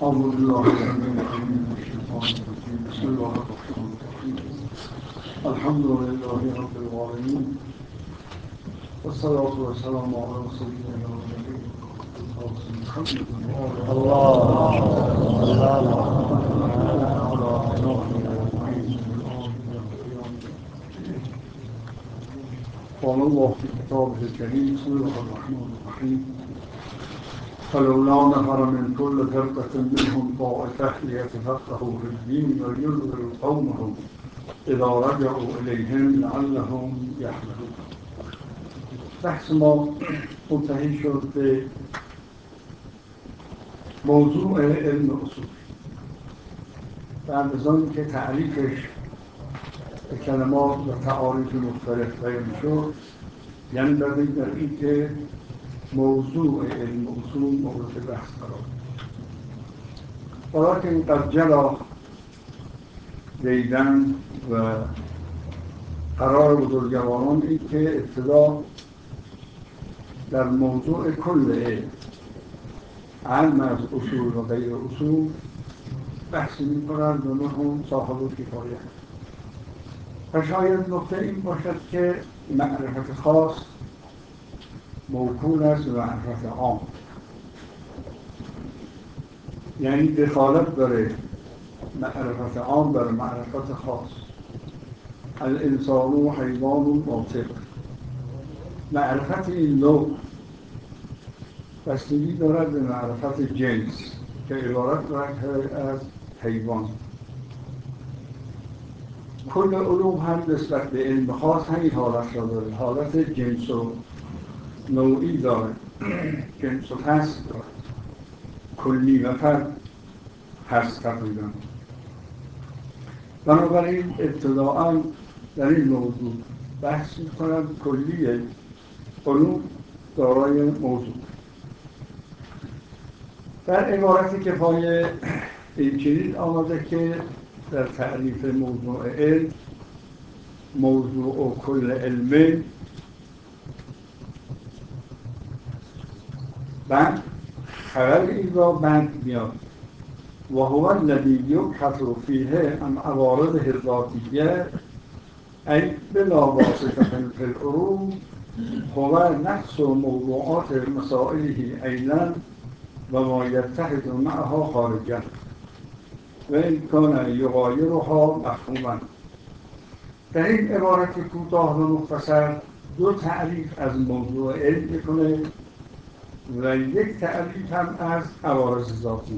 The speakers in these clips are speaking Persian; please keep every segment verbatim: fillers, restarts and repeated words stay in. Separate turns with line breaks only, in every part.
أعوذ بالله من الشيطان الرجيم بسم الله الرحمن الرحيم الحمد لله رب العالمين والصلاة والسلام على سيدنا ونبينا محمد قال الله في كتابه الكريم بسم الله الرحمن الرحيم فلولا نفر من كل فرقة منهم طائفة ليتفقهوا في الدين ولينذروا قومهم إذا رجعوا إليهم لعلهم يحذرون. بحث ما منتهی شد به موضوع علم اصول. بعد از آن که تعریفش به کلمات و تعاریف مختلف بیان شد، یعنی بدید در این که موضوع علم اصول مورد بحث قرار ولكن قد جرى دیدن و قرار بزرگواران این که ابتدا در موضوع کل علم علم از اصول و غیر اصول بحثی می کنند و هم صاحب کفایت. و شاید نکته این باشد که معرفت خاص موکول است به معرفت عام، یعنی دخالت داره معرفت عام بر معرفت خاص. الانسان و حیوان و باطل، معرفت این نوع بستگی دارد به معرفت جنس که عبارت دارد از حیوان. کل علوم هم نسبت به علم خاص همین حالت را داره، حالت جنس و نوعی داره، جنس و هست داره، کلی و فرد هست تقریبا. بنابراین ابتداعا در این موضوع بحث می‌کنند کلیه علوم دارای موضوع. در عبارت کفایه این چنین آمده که در تعریف موضوع علم، موضوع و کل علم بعد خبر این را بند میاد و هو الذی یبحث فیه عن عوارضه الذاتیه ای بلا واسطة فی العروض هو نفس موضوعات مسائله عینا و ما یتحد معها خارجا و این کان یغایرها مفهوما. در این عبارت کوتاه و مختصر دو تعریف از موضوع علم میکنه و یک تعریف هم از عوارض ذاتی.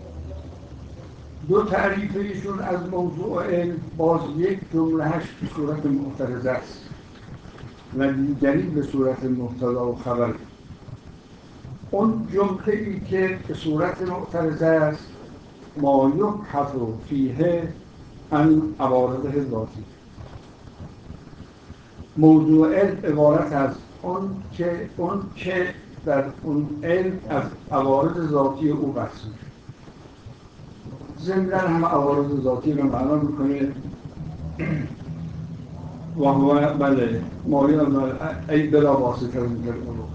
دو تعریف ایشون از موضوع علم باز یک جملهش به صورت معترضه است و دیگری به صورت مبتدا و خبر. اون جمله ای که به صورت معترضه است ما یبحث فیه عن عوارضه ذاتی. موضوع علم عبارت از اون که اون که در اون علم از عوارض ذاتی او بحث میشه. ضمناً هم عوارض ذاتی رو معنا میکنه و هو بله مایل ای بلا واسطه میکنه.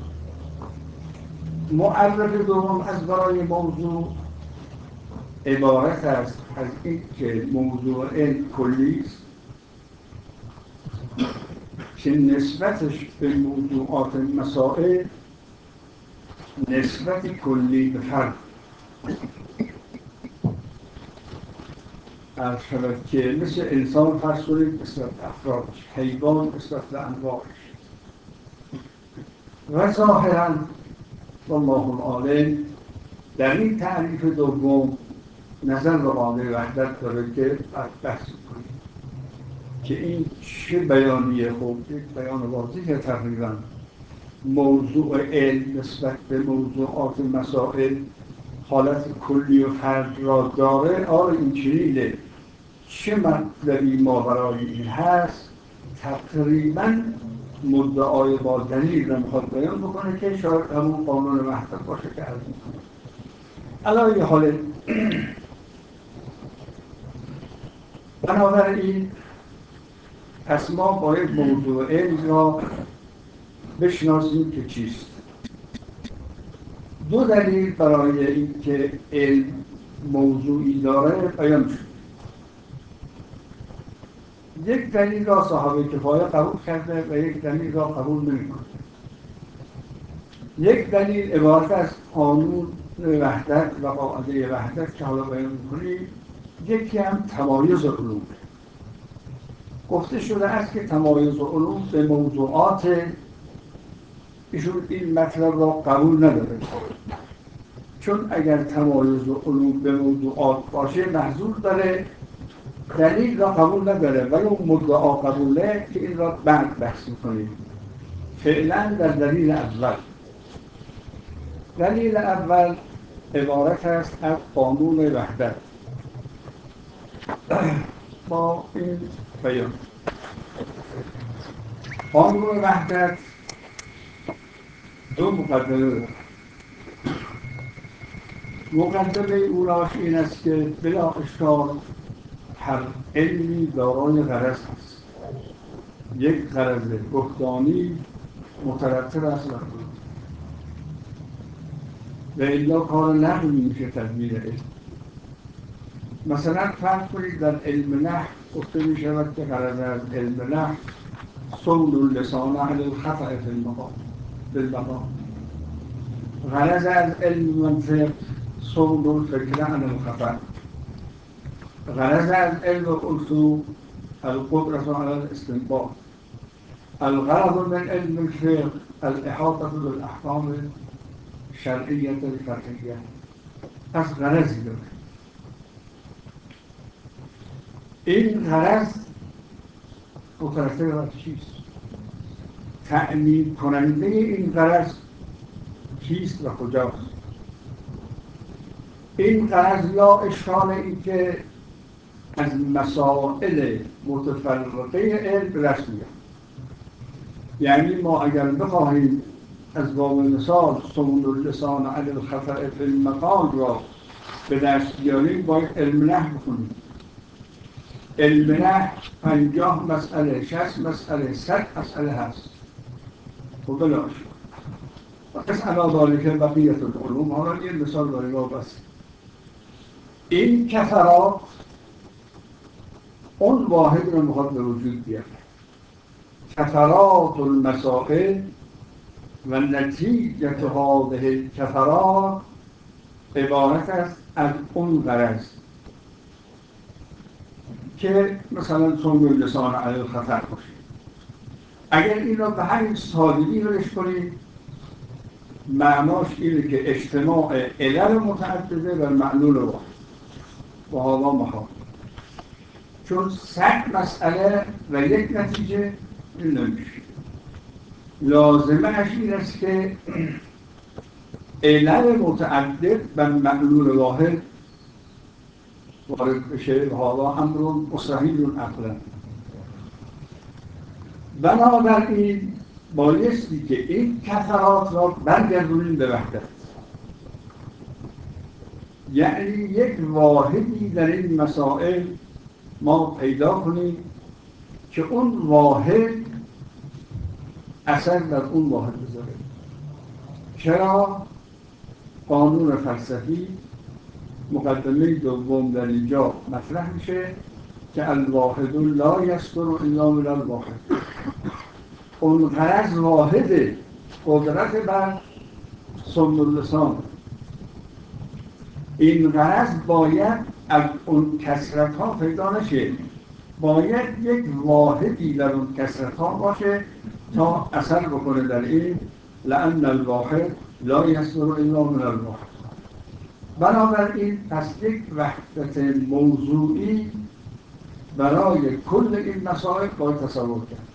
معرف دوم از برای موضوع عبارت است از این که موضوع علم کلی است که نسبتش به موضوعات مسائل نسبت کلی به فرد عرض شود که مثل انسان فرض کنید نسبت افرادش، حیوان نسبت به انواعش. و ظاهراً والله العالم در این تعریف دوم نظر به قانون وحدت داره که بحث کنیم که این چه بیانیه. خوب یک بیان واضحه تقریبا. موضوع علم نسبت به موضوعات مسائل حالت کلی و فرد را داره. آره این چنینه. چه مطلبی ما برای این هست تقریبا مدعای با دلیل را میخواد بیان بکنه که شاید همون قانون وحدت باشه که عرض میکنه. علای حال بنابراین پس ما باید موضوع علم را بشناسیم که چیست. دو دلیل برای این که علم موضوعی داره بیان شد. یک دلیل را صاحب کفایه قبول کرده و یک دلیل را قبول نمی‌کنه. یک دلیل عبارت از قانون وحدت و قاعده وحدت که حالا بیان می‌کنیم، یکی هم تمایز علوم. گفته شده است که تمایز علوم به موضوعات، ایشون این مطلب را قبول نداره، چون اگر تمایز علوم به موضوعات باشه محظور داره، دلیل را قبول نداره، ولی اون مدعا قبوله که این را بعد بحث می‌کنیم. فعلا در دلیل اول. دلیل اول عبارت است از قانون وحدت. با این بیان قانون وحدت دو مقدمه دارد. مقدمه اولاش این است که بلا اشکال هر علمی دارای غرض است. یک غرض بهتانی مترتب است بر آن، و الا کار نحو میشه تدبیر علم. مثلا فرض کنید در علم نحو گفته می شود که غرض از علم نحو صون اللسان علی الخطأ فی المقام بالمقام. غرض از علم منطق صون الفکر علی الخطأ. غرض از علم اصول القدرة على الاستنباط. الغرض من علم الفقه الاحاطة بالاحکام شرعیة الفقهیة. پس غرضی داره. این غرض مترتب بر چیست؟ تأمین کننده این غرض کیست و کجاست؟ این غرض لا اشکال این که از مسائل متفرقه علم به دست میاد. یعنی ما اگر بخواهیم از باب مثال صون اللسان علی الخطأ فی المقام را به دست بیاریم، باید علم نحو بکنیم. علم نحو پنجاه مسئله، شصت مسئله، صد مسئله هست. خب بلاش پس علا ذلک بقیت العلوم. حالا یه مثال داریم بس. این کثرات اون واحد رو میخواد به وجود بیاره. کثرات المسائل و نتیجه هذه کثرات عبارت است از اون غرض که مثلا صون اللسان علی الخطأ باشه. اگر این را به همین سادگی روش کنید، معناش اینه که اجتماع علل متعدده و معلول واحد و حالا محال. چون صد مسئله و یک نتیجه این نمیشه. لازمه اش این است که علل متعدد و معلول واحد وارد بشه و حالا امر مستحیل عقلا. بنابراین بایستی که این کثرات را برگردونیم به وحدت. یعنی یک واحدی در این مسائل ما پیدا کنیم که اون واحد اثر در اون واحد بذاره. چرا؟ قانون فلسفی مقدمه دوم در اینجا مطرح میشه که الواحد لا یصدر الا من الواحد. اون غرض واحده، قدرت بر صون اللسان. این غرض باید از اون کثرت ها پیدا نشه، باید یک واحدی در اون کثرت ها باشه تا اثر بکنه در این لأن الواحد لا یصدر الا من الواحد. بنابراین پس یک وحدت موضوعی برای کل این مسائل باید تصور کرد.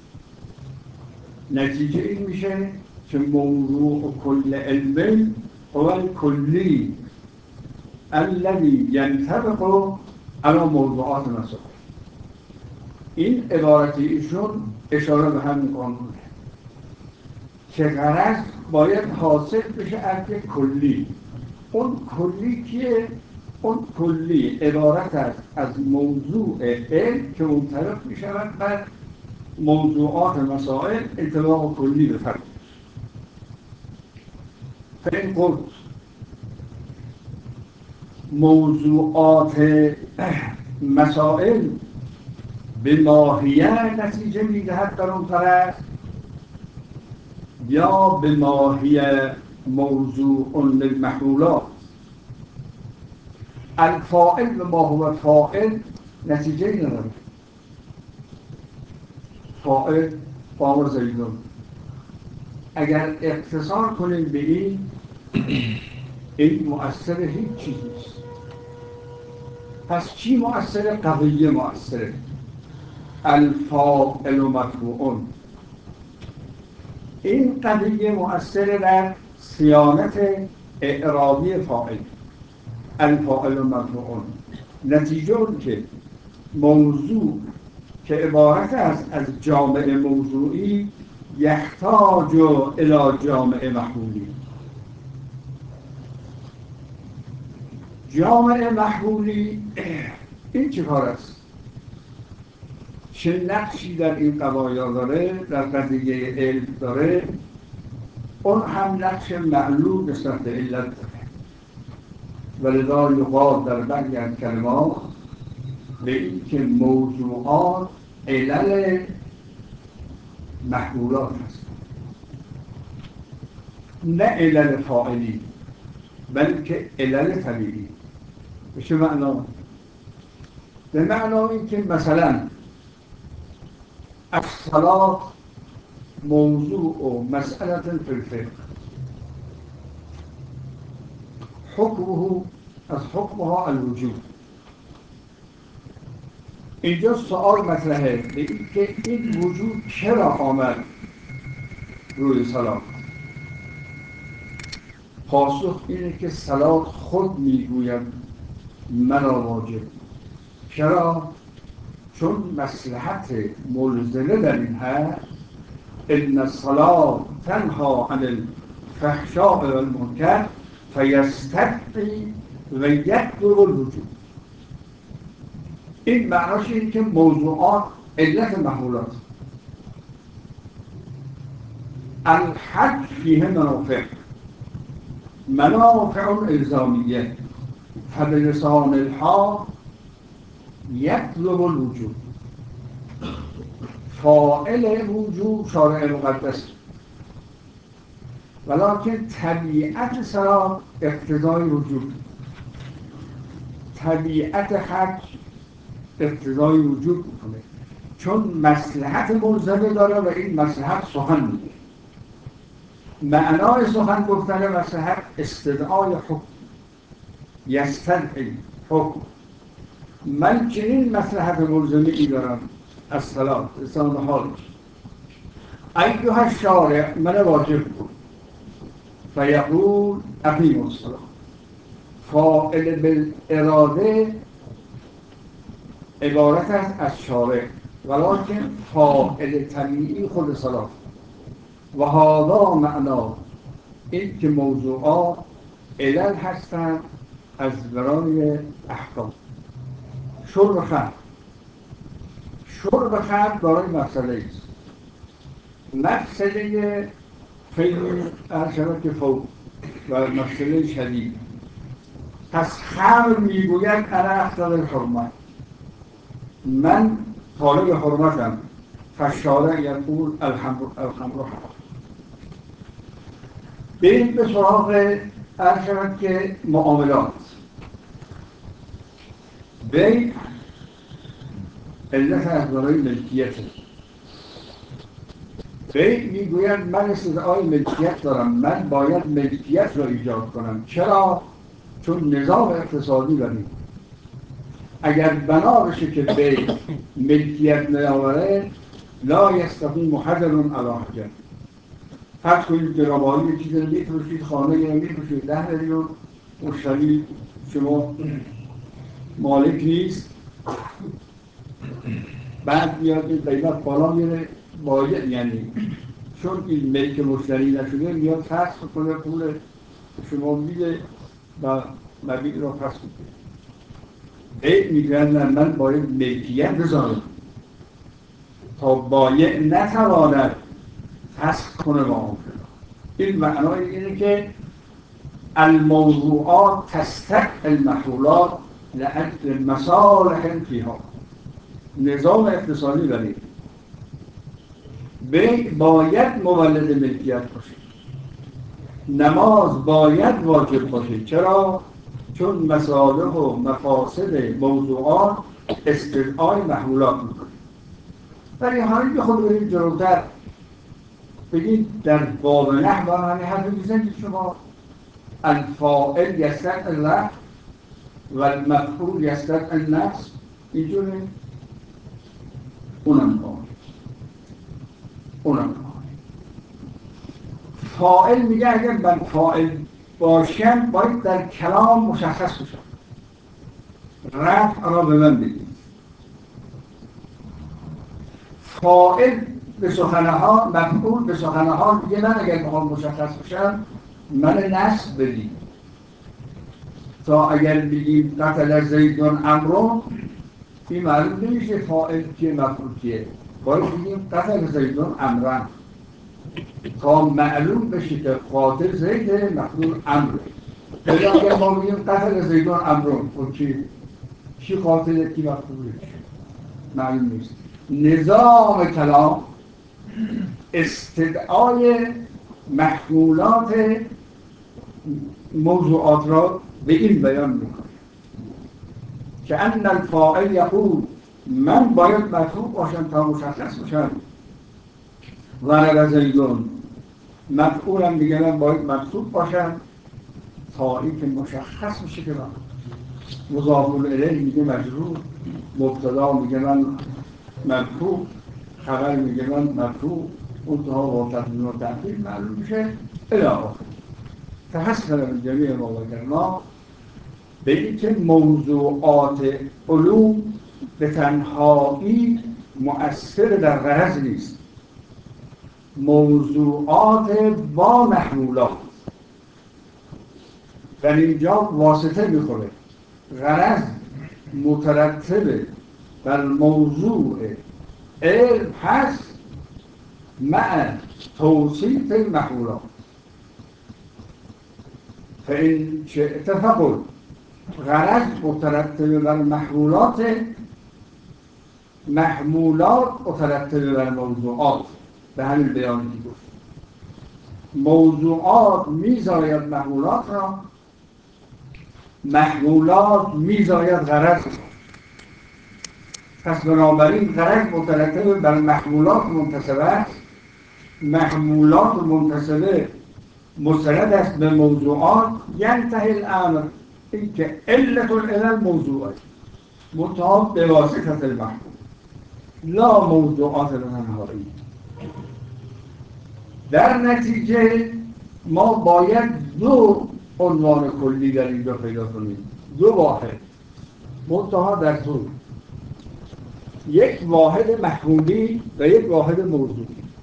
نتیجه این میشه که موضوع کل علم هو الکلی الذی ینطبق علی موضوعات مسائل. این عبارت ایشون اشاره به همین قانونه که غرض باید حاصل بشه از یک کلی. اون کلی که اون کلی عبارت است از موضوع علم که منطبق می شود بر موضوعات مسائل انطباق کلی به فرد. فإن قلت موضوعات مسائل به ماهیت نتیجه میدهد در اون طرف یا به ماهیت موضوع للمحمولات. الفاعل به ما هو فاعل نتیجه ای نداره. فاعل قام زیدون، اگر اختصار کنیم به این این مؤثر هیچ چیز نیست. پس چی مؤثر؟ قضیه مؤثره. الفاعل مرفوع، این قضیه مؤثر در صیانت اعرابی فاعل. الفاعل مرفوع، نتیجه اون که موضوع که عبارت است از جامع موضوعی یحتاج الی جامع محمولی. جامع محمولی این چه کار است؟ چه نقشی در این قضایا داره؟ در قضیه علم داره؟ اون هم نقش معلوم نسبت به علت داره. ولذا یقال در بعضی از کلمات به این که موضوعات علل محمولات هست، نه علل فاعلی بلکه علل طبیعی. به چه معنا؟ به معنا این که مثلا الصلاة موضوع مسئله فی الفقه، حکمه از حکمها الوجود. اینجا سوال مطرحه به این که این وجود چرا آمد روی صلاة؟ پاسخ اینه که صلاة خود میگوید مرا واجب. چرا؟ چون مصلحت ملزمه در این هست ان الصلاة تنها عن الفحشاء والمنکر فیستدعی و یطلب الوجود. این معناش این که موضوعات علت محمولات. الحج فیه منافع، منافع الزامیه، فبلسان الحال یطلب الوجود. فاعل وجود شارع مقدس، ولکن طبیعت صلاة اقتضای وجود، طبیعت حج اقتضای وجود میکنه، چون مصلحت ملزمه داره و این مصلحت سخن میگه. معنای سخن گفتن مصلحت استدعای حکم، یستدعی حکم. من چنین مصلحت ملزمه ای دارم از صلاة لسان حال، ایها الشارع من واجب بود فیقول اقیم الصلاة. فاعل بالاراده عبارت است از شارع، ولکن فاعل طبیعی خود صلاة. و هذا معنا این که موضوعات علل هستند از برای احکام. شرب خمر، شرب خمر برای مسئله است، مسئله خیلی ارشبه که فوق و مسئله شدید. پس خمر میگوید انا اقتضی الحرمت، من طالب حرمتم. فالشارع یقول الخمر الخمر حرام. بریم به سراغ ارشبه که معاملات. بیع علت از برای ملکیت. بیع میگوید من استدعای ملکیت دارم، من باید ملکیت را ایجاد کنم. چرا؟ چون نظام اقتصادی داریم. اگر بنا بشه که بیع ملکیت نیاوره لا یستقیم حجر علی حجر. فرض کنید که ربایی چیز رو میفروشید، خانه رو میفروشید ده میلیون، مشتری شما مالک نیست، بعد میاد این قیمت بالا میره، باید یعنی چون این ملک مشتری نشده میاد پس کنه، پول شما میده و مبیع را پس میده. بیع میگوید نه، من باید ملکیت بذارم تا بایع نتواند فسخ کنه معامله. این معنای اینه که الموضوعات تستحق المحلولات لأجل مصالح فيها. نظام اقتصادی برای بیع باید مولد ملکیت باشه، نماز باید واجب باشه. چرا؟ چون مصالح و مفاسد موضوعات استدعای محلولات میکنه. ولی حالا که خود بریم جلوتر بگید در باب نحو همه حرف میزنید شما الفاعل یستدعی الله و المفعول یستدعی النفس، اینجوره اونم باید اونم باید فاعل میگه اگر من فاعل باشم باید در کلام مشخص بشم، رفع را به من بگید. فاعل به سخنه ها، مفعول به سخنه ها میگه من اگر بخوام مشخص بشم من نصب بدید. تا اگر بگیم قتل زیدون عمرو این معلوم نمیشه فاعل کیه مفعول کیه، باید بگیم قتل زیدون عمرو تا معلوم بشه که قاتل زیده مفعول عمرو. اگر ما بگیم قتل زیدون عمرو خب کی کی قاتله کی مفعوله معلوم نیست. نظام کلام استدعای محمولات موضوعات را به این بیان میکنه که ان الفاعل یقول من باید مرفوع باشم تا مشخص باشم ضرب زیدون، مفعولم دیگه من باید مرفوع باشم تا این که مشخص میشه که من مضاف الیه میگه مجرور، مبتدا میگه من مرفوع، خبر میگه من مرفوع، منتها با تقدیم و تأخیر معلوم میشه الی آخر. تحصل من جمیع ما ذکرنا به اینکه موضوعات علوم به تنهایی مؤثر در غرض نیست، موضوعات با محمولات در اینجا واسطه میخوره. غرض مترتب بر موضوع علم هست مع توصیف المحمولات. فإن شئت فقل غرض مترتب بر محمولات، محمولات مترتب بر موضوعات. به همین بیانی که گفت موضوعات میزاید محمولات را، محمولات میزاید غرض. پس بنابراین غرض مترتب بر محمولات منتسبه است، محمولات منتسبه مستند است به موضوعات. ینتهی الامر این که علت العلل موضوعات منتها به واسطه المحمول لا موضوعات الانهایی. در نتیجه ما باید دو عنوان کلی در اینجا پیدا کنیم، دو واحد منتها در طول، یک واحد محمولی و یک واحد موضوعی.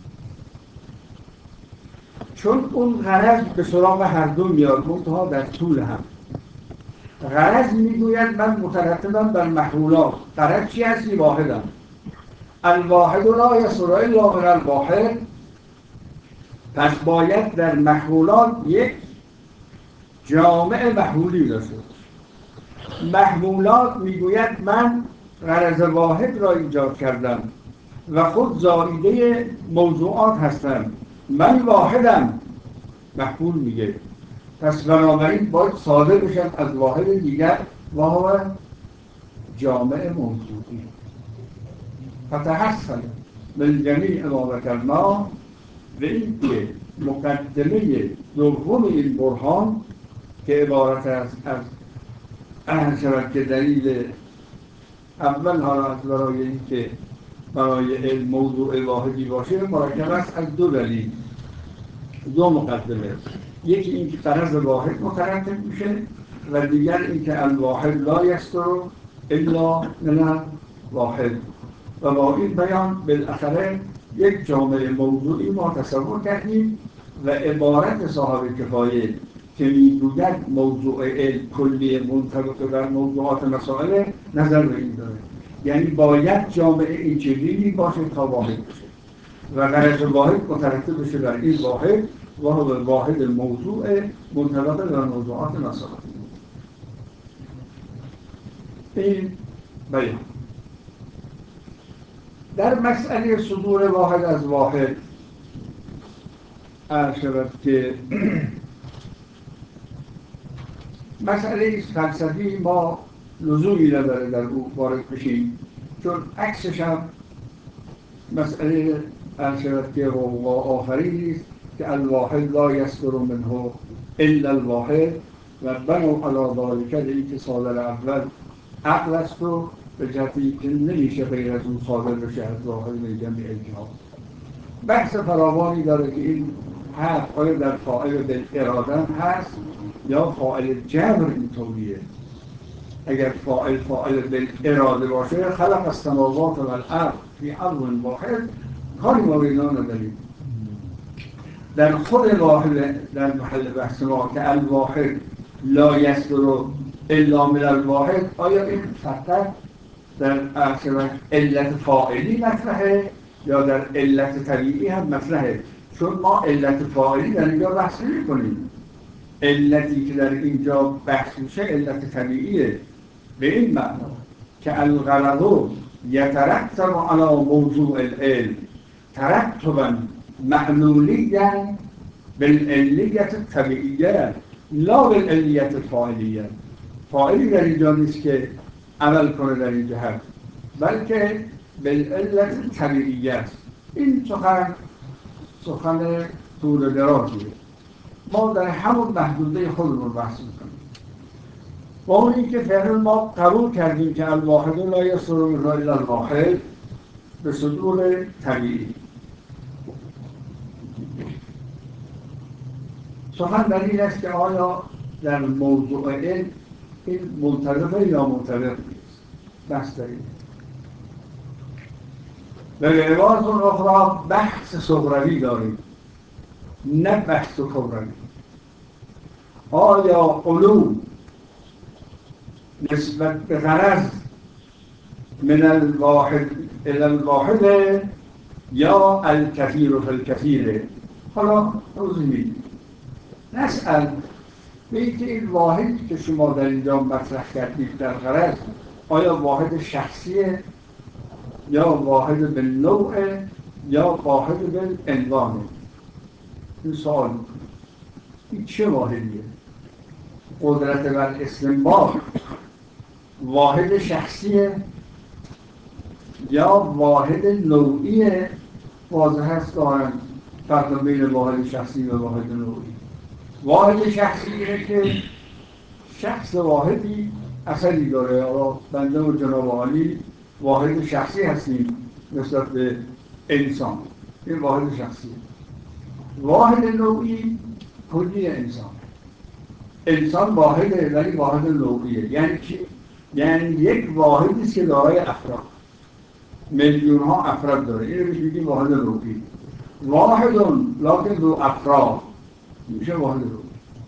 چون اون غرض به سراغ هر دو میاد منتها در طول هم. غرض میگوید من مترتبم بر محمولات. غرض چی هستی؟ واحدم. الواحد لا یصل الا من الواحد. پس باید در محمولات یک جامع محمولی داشته باشه. محمولات میگوید من غرض واحد را ایجاد کردم و خود زائیده موضوعات هستم، من واحدم. محمول میگه پس بنابراین باید صادر بشن از واحد دیگر و هو جامع موضوعی. فتحصل من جمیع ما ذکرنا به این که مقدمه دوم این برهان که عبارت است از اهل شود که دلیل اول حالا از برای این که برای علم موضوع واحدی باشه مرکب است از دو دلیل، دو مقدمه. یکی این که غرض واحد مترتب میشه و دیگر این که الواحد لا یستر الا من واحد. و با این بیان بالاخره یک جامعه موضوعی ما تصور کردیم و عبارت صاحب کفایه که میگوید موضوع علم کلی منطبق بر موضوعات مسائل نظر به این داره، یعنی باید جامعه این چنینی باشه تا واحد بشه و غرض واحد مترتب بشه بر این واحد و هو واحد موضوع منطبق بر موضوعات مسائل. این بیان در مسئله صدور واحد از واحد عرض شود که مسئله فلسفی ما لزومی نداره در او وارد بشیم، چون عکسش هم مسئله عرض شود که حقوق آفرینی است که الواحد لا یصدر منه الا الواحد و بنو علی ذلک الاتصال الاول عقل است و به جهتی که نمیشه غیر از اون صادر بشه از واحد من جمع الجهات. بحث فراوانی داره که این حرف آیا در فاعل بالاراده هست یا فاعل جبر اینطوریه. اگر فاعل فاعل بالاراده باشه خلق السماوات والارض فی امر واحد، کاری ما به اینا نداریم. در خود واحد در محل بحث ما که الواحد لا یصدر الا من الواحد، آیا این فقط در علت فاعلی مطرحه یا در علت طبیعی هم مطرحه؟ چون ما علت فاعلی در اینجا بحث نمی کنیم. علتی که در اینجا بحث میشه علت طبیعیه، به این معنا که الغرض یترتب علی موضوع العلم ترتبا معلولیا بالعلیت الطبیعیه لا بالعلیت الفاعلیه. فاعلی در اینجا نیست که عمل کنه در این جهت، بلکه بالعلت طبیعیه است. این سخن سخن طول درازیه. ما در همون محدوده خودمون بحث میکنیم. با اون این که فعلا ما قبول کردیم که الواحد لا یصدر منه الا الواحد به صدور طبیعی. سخن در این است که آیا در موضوع علم این منطبقه یا منطبق نیست. بحث در این. به عبارت اخرى بحث صغروی داریم، نه بحث کبروی. آیا علوم نسبت به غرض من الواحد الى الواحد یا الکثیر فی الکثیر؟ حالا روزی میدیم نسأل به اینکه این واحدی که شما در اینجا مطرح کردید در غرض آیا واحد شخصیه یا واحد به نوع یا واحد به عنوانه؟ این سوال این چه واحدیه؟ قدرت بر استنباط واحد شخصیه یا واحد نوعیه؟ واضح هست دارن فرق بین واحد شخصی و واحد نوعی. واحد شخصی اینه که شخص واحدی اثری داره. آقا بنده و جناب عالی واحد شخصی هستیم نسبت به انسان، این واحد شخصیه. واحد نوعی کلی انسان. انسان واحده ولی واحد نوعیه. یعنی چی؟ یعنی یک واحدی است که دارای افراد، میلیون ها افراد داره. این رو میگیم واحد نوعی. واحد لکن دو افراد میشه واحد نوعی.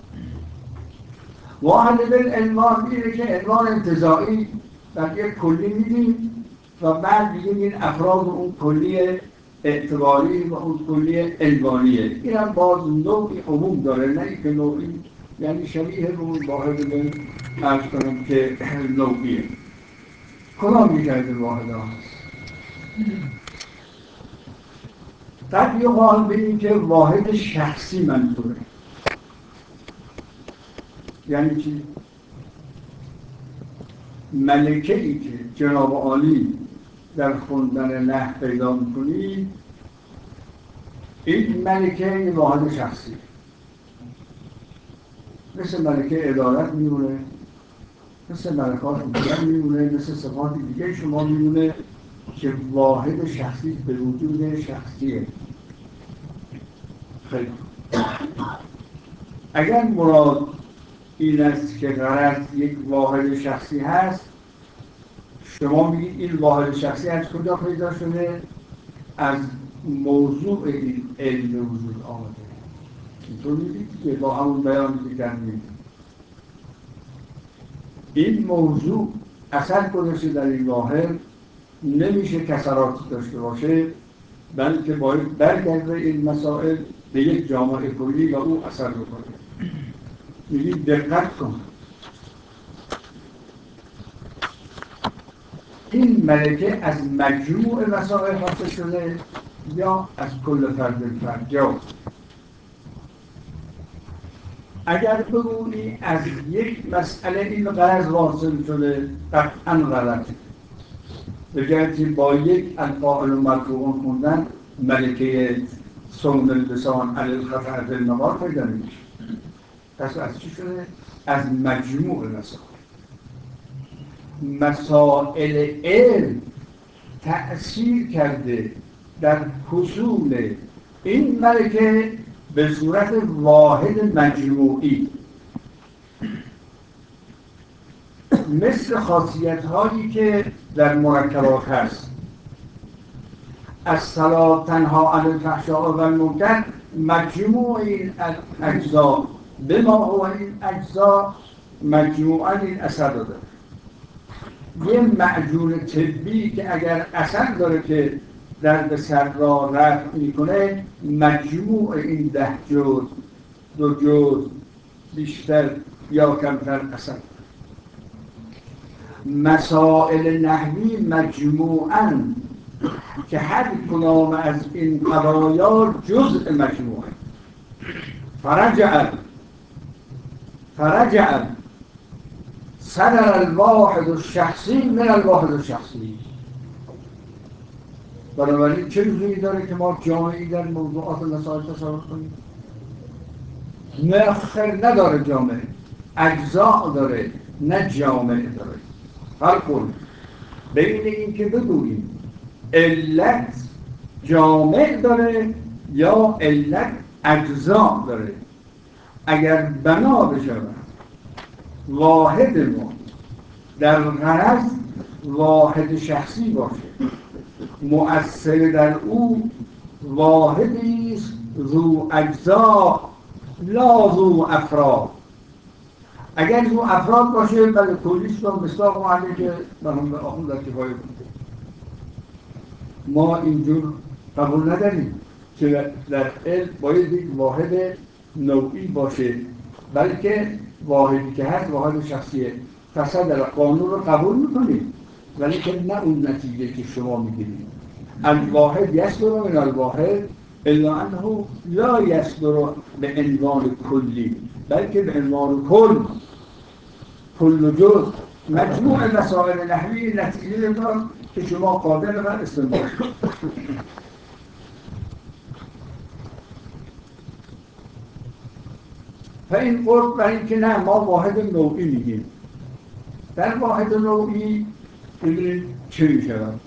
واحد بالعنوان اینه که عنوان انتزاعی در یک کلی میدیم و بعد میگیم این افراد اون کلی اعتباری و اون کلی عنوانیه. این هم باز نوعی عموم داره، نه اینکه نوعی یعنی شبیه به اون واحد به عرض کنم که نوعیه. کدام یک از این واحد ها هست؟ قد یقال بگیم که واحد شخصی منظوره. یعنی چی؟ ملکه ای که جناب عالی در خوندن نحو پیدا می‌کنید، این ملکه این واحد شخصی مثل ملکه عدالت میمونه، مثل ملکات دیگر میمونه، مثل صفات دیگه شما میمونه که واحد شخصی به وجود شخصیه. خیلی اگر مراد این است که غرض یک واحد شخصی هست، شما میگید این واحد شخصی از کجا پیدا شده؟ از موضوع این علم وجود آمده. اینطور میگید که با همون بیان که کردیم این موضوع اثر گذاشته در این واحد، نمیشه کسرات داشته باشه، بلکه باید برگرده این مسائل به یک جامعه کلی و او اثر بکنه. میگید دقت کن، این ملکه از مجموع مسائل حاصل شده یا از کل فرد فرد؟ جواب. اگر بگویی از یک مسئله این غرض حاصل شده قطعا غلطه، به جهتی با یک الفاعل و مرفوعون خوندن ملکه صون اللسان علی الخطأ فی النهار پیدا نمیشه. پس از چی شده؟ از مجموع مسائل. مسائل علم تأثیر کرده در حصول این ملکه به صورت واحد مجموعی، مثل خاصیت هایی که در مرکبات هست. الصلاة تنها عن الفحشاء و المنکر، مجموع این اجزا به ما هو این اجزا مجموعا این اثر داره. یه معجون طبی که اگر اثر داره که درد سر را رفع میکنه، مجموع این ده جزء، دو جزء بیشتر یا کمتر اثر. مسائل نحوی مجموعاً که هر کدام از این قضایا جزء مجموعه. فرجع فرجع صدر الواحد الشخصی من الواحد الشخصی. بنابراین چه لزومی داره که ما جامعی در موضوعات مسائل تصور کنیم؟ نه خیر، نداره. جامعه اجزا داره، نه جامعه داره. فرق کن بین این که بگوییم علت جامع داره یا علت اجزا داره. اگر بنا بشود واحد ما در غرض واحد شخصی باشه، مؤثر در او واحدی است ذو اجزا لا ذو افراد. اگر ذو افراد باشه بله کلیش رو مصداق معلی که مرحوم آخوند در کفایه بوده. ما اینجور قبول نداریم که در علم باید یک واحد نوعی باشه، بلکه واحدی که هست واحد شخصیه. تصدر قانون رو قبول میکنیم ولی که نه اون نتیجه که شما میگیرید. الواحد یصدر من الواحد الا انه لا یصدر به عنوان کلی، بلکه به عنوان کل. کل جزء مجموع مسائل نحوی نتیجه دار که شما قادر بر استنباط کنید. و این قرب برای اینکه نه ما واحد نوعی میگیم. در واحد نوعی ببینید چه میشود؟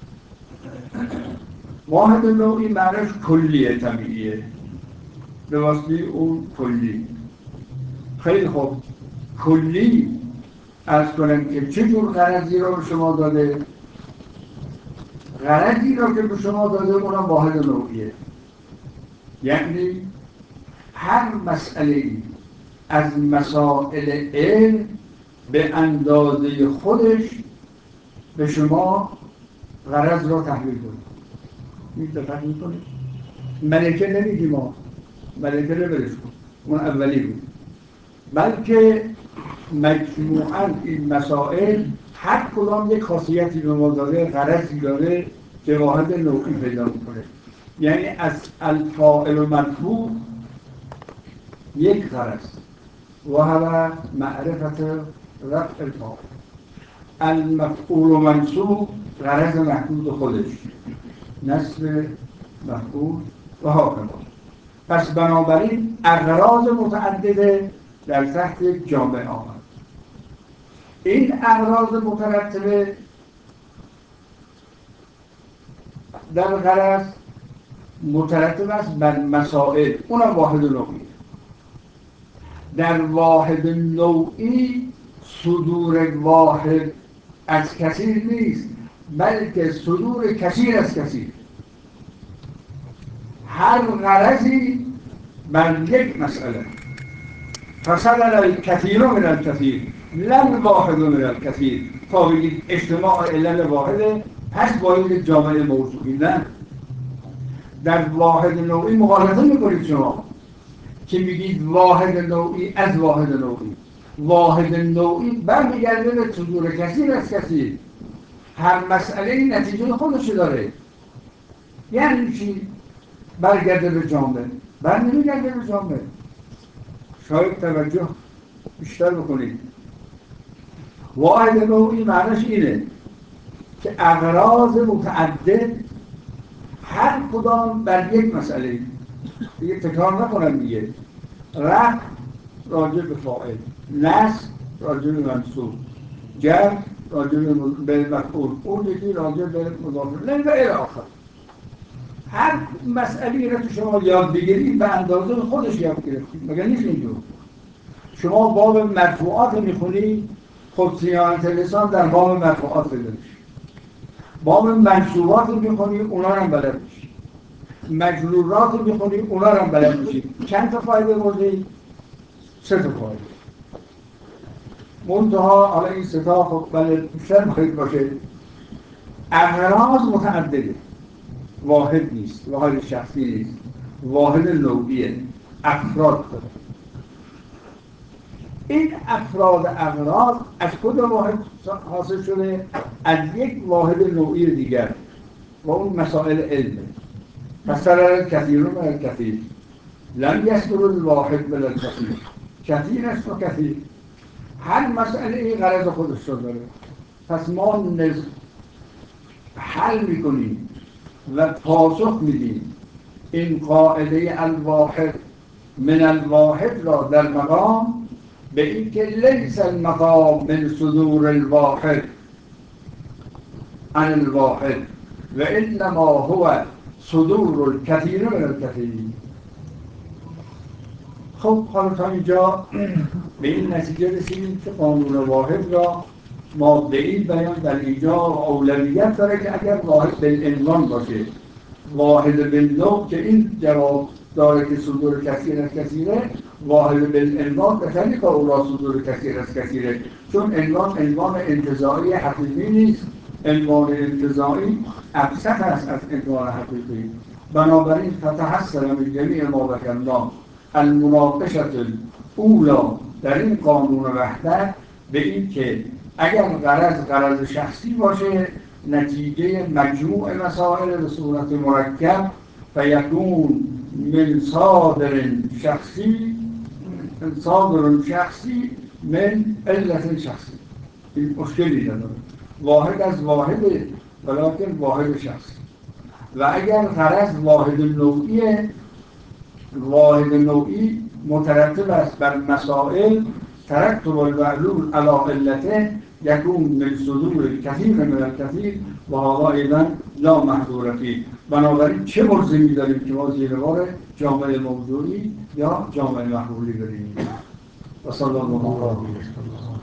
واحد نوعی معنیش کلیه، طبیعیه، به واسطه اون کلی. خیلی خوب، کلی از کنم که چه جور غرضی را به شما داده؟ غرضی را که به شما داده اونم واحد نوعیه. یعنی هر مسئله از مسائل علم به اندازه خودش به شما غرض را تحویل داده. این دقت میکنید؟ ملکه نمیگیم ما، ملکه رو برش کن، اون اولی بود، بلکه مجموعاً این مسائل هر کدام یک خاصیتی به ما داره، غرضی داره که واحد نوعی پیدا میکنه. یعنی از الفاعل و مرفوع یک غرض و هو معرفت رفع الفاعل. المفعول و منصوب غرض محدود خودش، نصب مفعول و هاکذا. پس بنابراین اغراض متعدده در تحت یک جامعه آمد. این اغراض مترتبه در غرض مترتب است بر مسائل، اونم واحد نوعی. در واحد نوعی صدور واحد از کثیر نیست، بلکه صدور کثیر از کثیر. هر غرضی بر یک مسئله. فصدر الکثیر من الکثیر لن واحد من الکثیر. تا بگید اجتماع علل واحده پس باید جامعه موضوعی. نه، در واحد نوعی مغالطه میکنید شما که میگید واحد نوعی از واحد نوعی. واحد نوعی برمیگرده به صدور کثیر از کثیر. هر مسئله نتیجه خودش داره. یعنی چی؟ برگرده به جامعه، بر نمیگرده به جامعه. شاید توجه بیشتر بکنید. واحد نوعی معنیش اینه که اغراض متعدد هر کدام بر یک مسئله، دیگه تکرار نکنم دیگه، رفع راجع به فاعل، نصب راجع به منصوب، جر راجع به مفعول، اون یکی راجع به مضاف الیه و الی آخر. هر مسئله را که شما یاد بگیرید به اندازه خودش یاد گرفتید. مگر نیست اینجور؟ شما باب مرفوعات میخونید، خب صیانت لسان در باب مرفوعات بلد میشید. باب منصوبات میخونید، اونا رو هم بلد میشید. مجرورات میخونید، اونا رو هم بلد میشید. چند تا فایده بردید؟ سه تا فایده. منتها حالا این سه تا خب بلد بیشتر باید باشه. اغراض متعدده، واحد نیست، واحد شخصی نیست، واحد نوعیه، افراد داره. این افراد اغراض از کدام واحد حاصل شده؟ از یک واحد نوعی دیگر و اون مسائل علمه. پس ترى کثیر و کثیر لم یذکر الواحد بلا کثیر، کثیر است و کثیر. هر مسئله این غرض خودش رو داره. پس ما نز... حل میکنیم و پاسخ میدیم این قاعده الواحد من الواحد را در مقام به این که لیس المقام من صدور الواحد عن الواحد و انما هو صدور الکثیر من الکثیر. خب حالا تا اینجا به این نتیجه رسیدیم که قانون واحد را ما به این بیان در اینجا اولویت داره که اگر واحد بالعنوان باشه، واحد بالنوع که این جواب داره که صدور کثیر از کثیره، واحد بالعنوان بخیلی که او را صدور کثیر از کثیره، چون عنوان عنوان انتزاعی حقیقی نیست. عنوان انتزاعی ابسط است از عنوان حقیقی. بنابراین فتحصل من جمیع ما ذکرنا المناقشة الاولی در این قانون وحدت به این که اگر غرض غرض شخصی باشه، نتیجه مجموع مسائل به صورت مرکب فیکون من صادر شخصی صادر شخصی من علت شخصی. این مشکلی نداره. واحد از واحده ولیکن واحد شخصی. و اگر غرض واحد نوعیه، واحد نوعی مترتب است بر مسائل ترتب المعلول علی علته یکون من صدور کثیر من الکثیر و هذا ایضا لا محظور فیه. بنابراین چه ملزمی داریم که ما زیر بار جامعه موضوعی یا جامعه محمولی بریم؟ و صلی الله علیه و سلم.